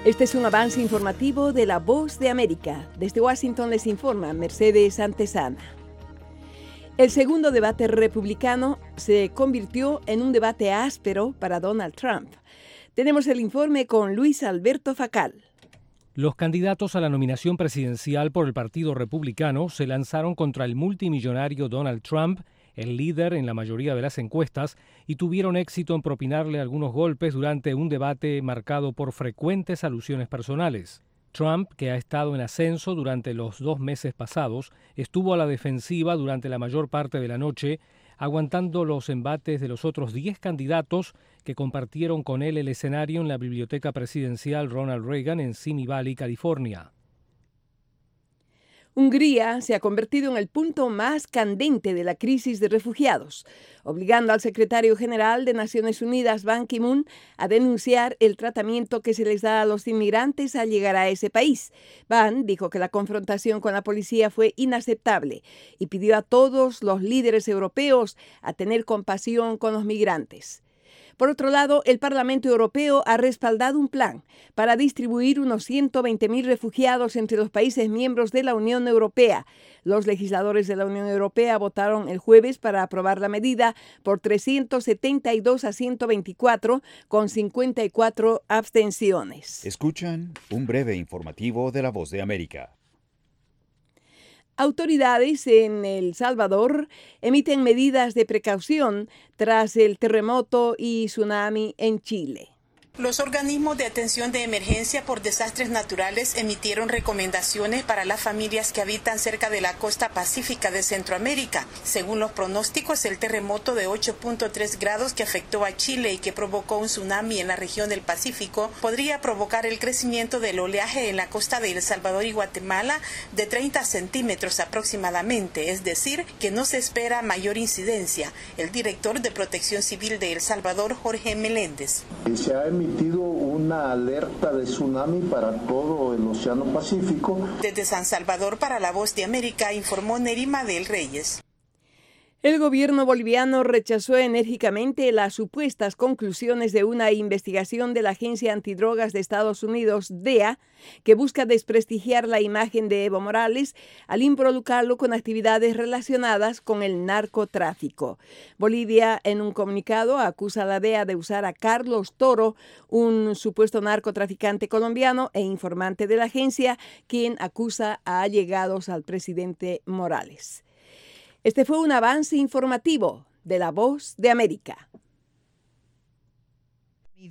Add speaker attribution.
Speaker 1: Este es un avance informativo de La Voz de América. Desde Washington les informa Mercedes Antesana. El segundo debate republicano se convirtió en un debate áspero para Donald Trump. Tenemos el informe con Luis Alberto Facal.
Speaker 2: Los candidatos a la nominación presidencial por el Partido Republicano se lanzaron contra el multimillonario Donald Trump, el líder en la mayoría de las encuestas, y tuvieron éxito en propinarle algunos golpes durante un debate marcado por frecuentes alusiones personales. Trump, que ha estado en ascenso durante los 2 meses pasados, estuvo a la defensiva durante la mayor parte de la noche, aguantando los embates de los otros 10 candidatos que compartieron con él el escenario en la biblioteca presidencial Ronald Reagan en Simi Valley, California.
Speaker 1: Hungría se ha convertido en el punto más candente de la crisis de refugiados, obligando al secretario general de Naciones Unidas, Ban Ki-moon, a denunciar el tratamiento que se les da a los inmigrantes al llegar a ese país. Ban dijo que la confrontación con la policía fue inaceptable y pidió a todos los líderes europeos a tener compasión con los migrantes. Por otro lado, el Parlamento Europeo ha respaldado un plan para distribuir unos 120.000 refugiados entre los países miembros de la Unión Europea. Los legisladores de la Unión Europea votaron el jueves para aprobar la medida por 372 a 124, con 54 abstenciones.
Speaker 3: Escuchan un breve informativo de La Voz de América.
Speaker 1: Autoridades en El Salvador emiten medidas de precaución tras el terremoto y tsunami en Chile.
Speaker 4: Los organismos de atención de emergencia por desastres naturales emitieron recomendaciones para las familias que habitan cerca de la costa pacífica de Centroamérica. Según los pronósticos, el terremoto de 8.3 grados que afectó a Chile y que provocó un tsunami en la región del Pacífico podría provocar el crecimiento del oleaje en la costa de El Salvador y Guatemala de 30 centímetros aproximadamente, es decir, que no se espera mayor incidencia. El director de Protección Civil de El Salvador, Jorge Meléndez.
Speaker 5: Se ha emitido una alerta de tsunami para todo el Océano Pacífico.
Speaker 4: Desde San Salvador para La Voz de América informó Nerima del Reyes.
Speaker 1: El gobierno boliviano rechazó enérgicamente las supuestas conclusiones de una investigación de la Agencia Antidrogas de Estados Unidos, DEA, que busca desprestigiar la imagen de Evo Morales al involucrarlo con actividades relacionadas con el narcotráfico. Bolivia, en un comunicado, acusa a la DEA de usar a Carlos Toro, un supuesto narcotraficante colombiano e informante de la agencia, quien acusa a allegados al presidente Morales. Este fue un avance informativo de La Voz de América.